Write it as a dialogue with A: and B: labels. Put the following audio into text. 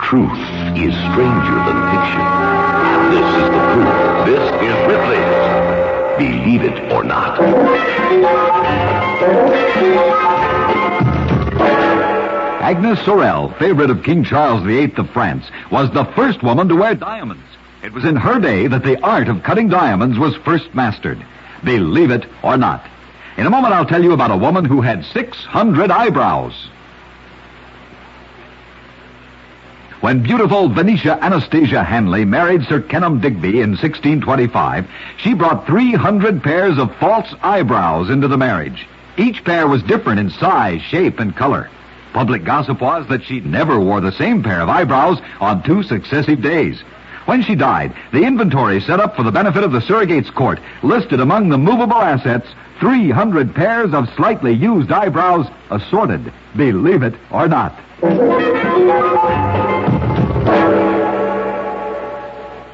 A: Truth is stranger than fiction. And this is the proof. This is Ripley's Believe It or Not.
B: Agnes Sorel, favorite of King Charles VIII of France, was the first woman to wear diamonds. It was in her day that the art of cutting diamonds was first mastered. Believe it or not. In a moment, I'll tell you about a woman who had 600 eyebrows. When beautiful Venetia Anastasia Hanley married Sir Kenelm Digby in 1625, she brought 300 pairs of false eyebrows into the marriage. Each pair was different in size, shape, and color. Public gossip was that she never wore the same pair of eyebrows on 2 successive days. When she died, the inventory set up for the benefit of the surrogate's court listed among the movable assets 300 pairs of slightly used eyebrows, assorted. Believe it or not.